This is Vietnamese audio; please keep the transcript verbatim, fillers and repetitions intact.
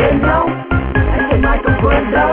bên nhau, anh ngày mai còn quên đâu.